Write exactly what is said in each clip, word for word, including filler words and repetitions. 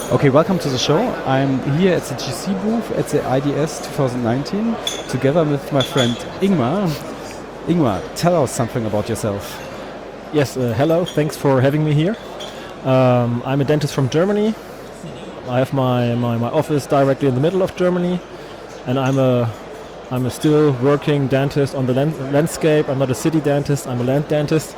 Okay, welcome to the show. I'm here at the G C booth at the I D S twenty nineteen together with my friend Ingmar. Ingmar, tell us something about yourself. Yes, uh, hello, thanks for having me here. Um, I'm a dentist from Germany. I have my, my, my office directly in the middle of Germany, and I'm a I'm a still working dentist on the land- landscape. I'm not a city dentist, I'm a land dentist.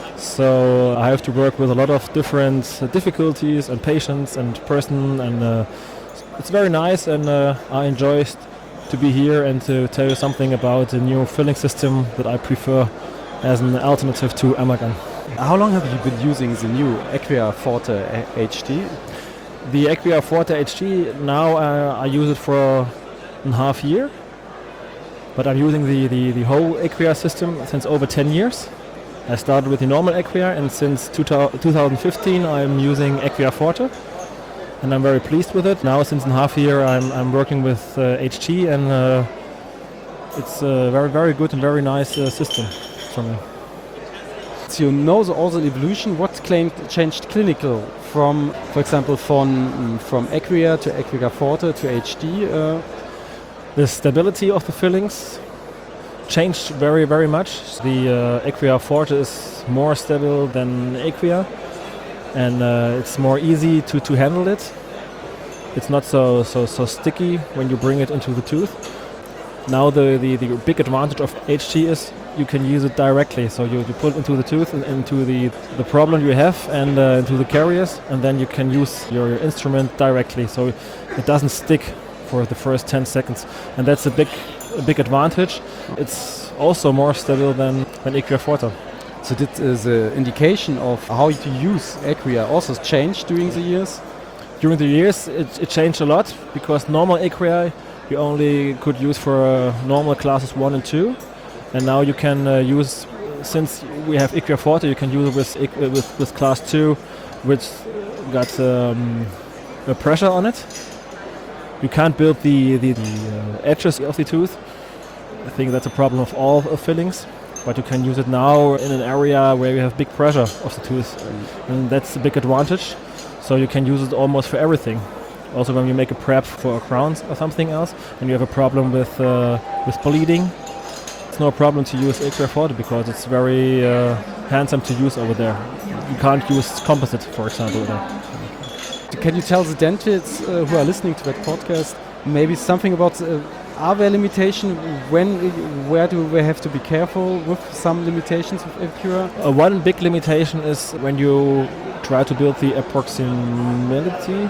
So I have to work with a lot of different uh, difficulties and patients and person, and uh, it's very nice, and uh, I enjoy st- to be here and to tell you something about the new filling system that I prefer as an alternative to Amalgam. How long have you been using the new Equia Forte H D? The Equia Forte H D, now uh, I use it for a half year, but I'm using the, the, the whole Equia system since over ten years. I started with the normal Equia, and since two thousand fifteen I'm using Equia Forte, and I'm very pleased with it. Now since a half year I'm, I'm working with uh, H D, and uh, it's a very very good and very nice uh, system for me. So you know the, also the evolution. What claimed changed clinical from, for example, from from Equia to Equia Forte to H D? Uh, the stability of the fillings changed very very much. The uh, Equia Forte is more stable than Equia, and uh, it's more easy to, to handle it. It's not so so so sticky when you bring it into the tooth. Now the, the, the big advantage of H D is you can use it directly. So you, you put it into the tooth and into the, the problem you have, and uh, into the caries, and then you can use your, your instrument directly. So it doesn't stick for the first ten seconds, and that's a big a big advantage. It's also more stable than, than Equia Forte. So did uh, the indication of how to use Equia also change during the years? During the years it, it changed a lot, because normal Equia you only could use for uh, normal classes one and two, and now you can uh, use, since we have Equia Forte, you can use it with, equ- with, with class two, which got um, a pressure on it. You can't build the, the, the uh, edges of the tooth. I think that's a problem of all uh, fillings, but you can use it now in an area where you have big pressure of the tooth, mm. and that's a big advantage. So you can use it almost for everything. Also when you make a prep for a crown or something else, and you have a problem with uh, with bleeding, it's no problem to use Equia Forte, because it's very uh, handsome to use over there. You can't use composite, for example, there. Can you tell the dentists uh, who are listening to that podcast maybe something about uh, are there limitations? When, where do we have to be careful with some limitations with Equia? Uh, one big limitation is when you try to build the approximity.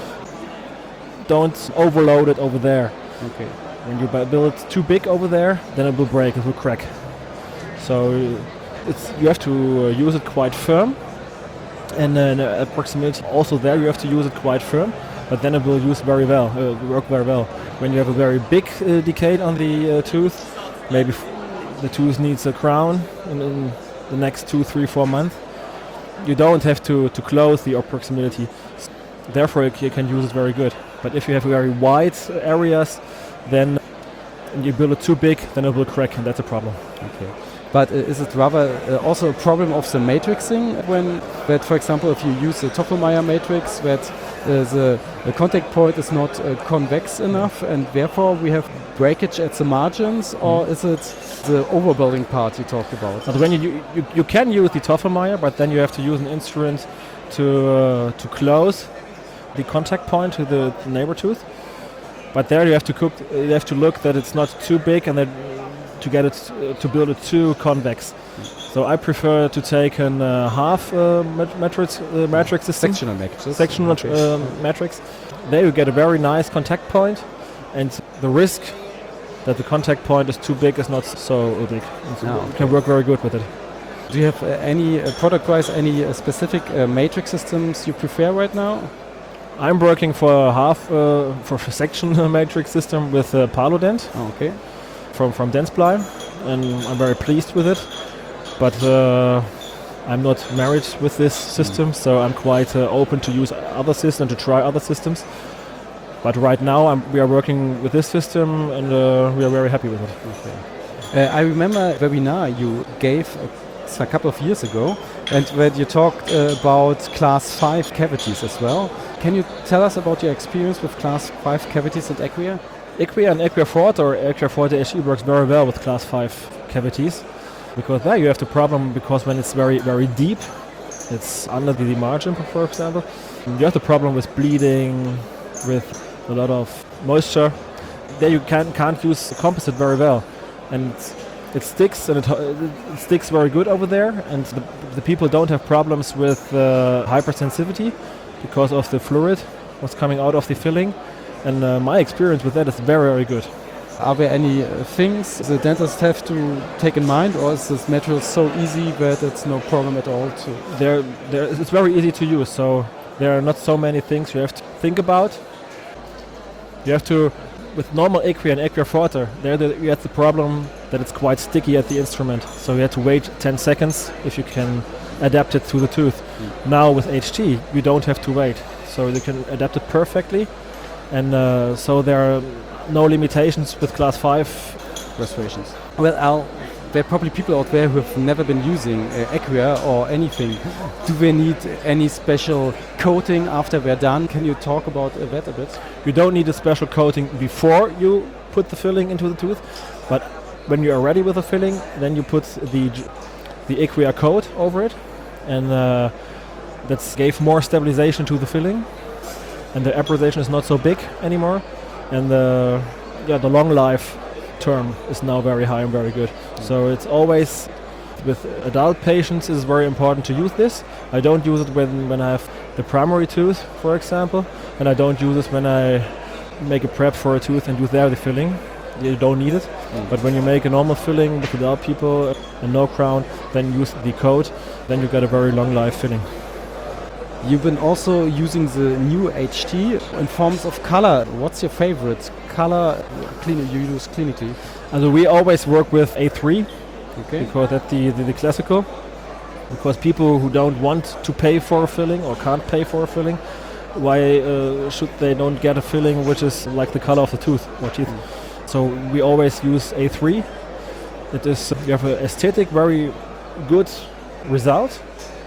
Don't overload it over there. Okay. When you build it too big over there, then it will break, it will crack. So it's you have to uh, use it quite firm. And then uh, approximately also there you have to use it quite firm, but then it will use very well, uh, work very well. When you have a very big uh, decay on the uh, tooth, maybe f- the tooth needs a crown in, in the next two, three, four months, you don't have to, to close the approximity. Therefore you can use it very good. But if you have very wide areas, then you build it too big, then it will crack, and that's a problem. Okay. But uh, is it rather uh, also a problem of the matrixing, when that, for example, if you use the Toffelmeier matrix, that uh, the, the contact point is not uh, convex enough, and therefore we have breakage at the margins, or mm. is it the overbuilding part you talked about? But when you, you you can use the Toffelmeier, but then you have to use an instrument to uh, to close the contact point to the neighbor tooth. But there you have to cook. You have to look that it's not too big, and that to get it uh, to build it too convex. So I prefer to take a uh, half uh, mat- matrix uh, matrix system. Sectional matrix. Sectional okay. uh, matrix. There you get a very nice contact point, and the risk that the contact point is too big is not so big. No, okay. You can work very good with it. Do you have uh, any uh, product-wise any uh, specific uh, matrix systems you prefer right now? I'm working for a half uh, for a section matrix system with uh, Palodent. Oh, okay. From from Dentsply, and I'm very pleased with it. But uh, I'm not married with this system, mm. so I'm quite uh, open to use other systems, to try other systems. But right now I'm, we are working with this system, and uh, we are very happy with it. Okay. Uh, I remember a webinar you gave a a couple of years ago, and when you talked uh, about class five cavities as well. Can you tell us about your experience with class five cavities at Equia? Equia and Equia Forte or Equia Forte H D works very well with class five cavities, because there you have the problem, because when it's very very deep, it's under the margin, for example, you have the problem with bleeding, with a lot of moisture. There you can, can't use composite very well, and it sticks and it, it sticks very good over there, and the, the people don't have problems with uh, hypersensitivity because of the fluid what's coming out of the filling, and uh, my experience with that is very very good. Are there any uh, things the dentists have to take in mind, or is this material so easy that it's no problem at all to? There, there, it's very easy to use, so there are not so many things you have to think about. You have to, with normal Equia and Equia Forte, there the, you have the problem that it's quite sticky at the instrument, so you have to wait ten seconds if you can adapt it to the tooth. Mm. Now with H D, you don't have to wait, so you can adapt it perfectly, and uh, so there are no limitations with class five restorations. Well, Al, there are probably people out there who have never been using uh, Equia or anything. Do they need any special coating after they're done? Can you talk about uh, that a bit? You don't need a special coating before you put the filling into the tooth, but when you are ready with the filling, then you put the the Equia coat over it, and uh, that gave more stabilization to the filling, and the appreciation is not so big anymore, and the yeah the long life term is now very high and very good. Mm. So it's always with adult patients is very important to use this. I don't use it when when I have the primary tooth, for example, and I don't use it when I make a prep for a tooth and do there the filling. You don't need it. Mm. But when you make a normal filling with adult people and no crown, then use the coat, then you get a very long life filling. You've been also using the new H T in forms of color. What's your favorite color clean you use clinically? And we always work with A three, okay, because that's the, the, the classical. Because people who don't want to pay for a filling or can't pay for a filling, why uh, should they don't get a filling which is like the color of the tooth or teeth? Mm. So we always use A three. It is you have an aesthetic very good result,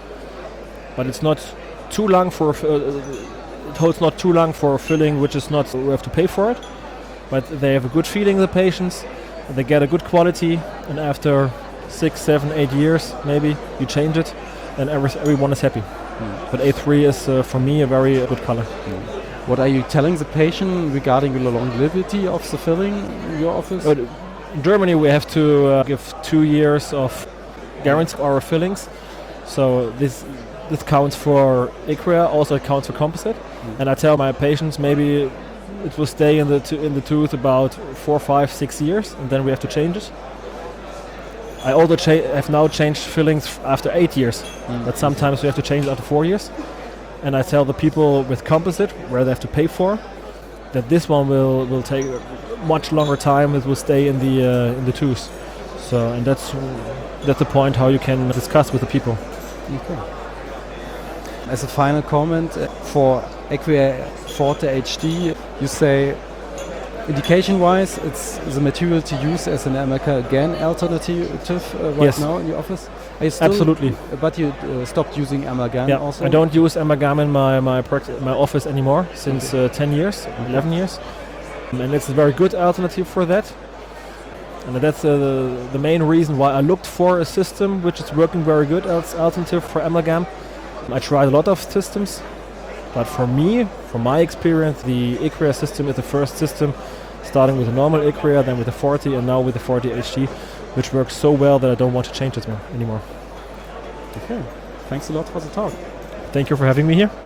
but it's not too long for uh, it holds not too long for a filling which is not we have to pay for it, but they have a good feeling, the patients, and they get a good quality, and after six seven eight years maybe you change it and every, everyone is happy. Mm. But A three is uh, for me a very uh, good color. Mm. What are you telling the patient regarding the longevity of the filling in your office? Uh, in Germany we have to uh, give two years of guarantee of our fillings, so this This counts for Equia, also it counts for composite. Mm. And I tell my patients maybe it will stay in the to in the tooth about four, five, six years, and then we have to change it. I also cha- have now changed fillings f- after eight years, mm. but sometimes we have to change it after four years. And I tell the people with composite, where they have to pay for, that this one will, will take much longer time. It will stay in the uh, in the tooth. So, and that's that's the point how you can discuss with the people. Okay. As a final comment, uh, for Equia Forte H D, you say indication-wise it's the material to use as an amalgam alternative uh, right yes. now in your office? Are you still Absolutely. But you uh, stopped using amalgam yeah, also? I don't use amalgam in my my, pract- my office anymore since okay. uh, ten years, eleven years. And it's a very good alternative for that. And that's uh, the, the main reason why I looked for a system which is working very good as alternative for amalgam. I tried a lot of systems, but for me, from my experience, the Equia system is the first system, starting with a normal Equia, then with the Forte, and now with the Forte H D, which works so well that I don't want to change it anymore. Okay, thanks a lot for the talk. Thank you for having me here.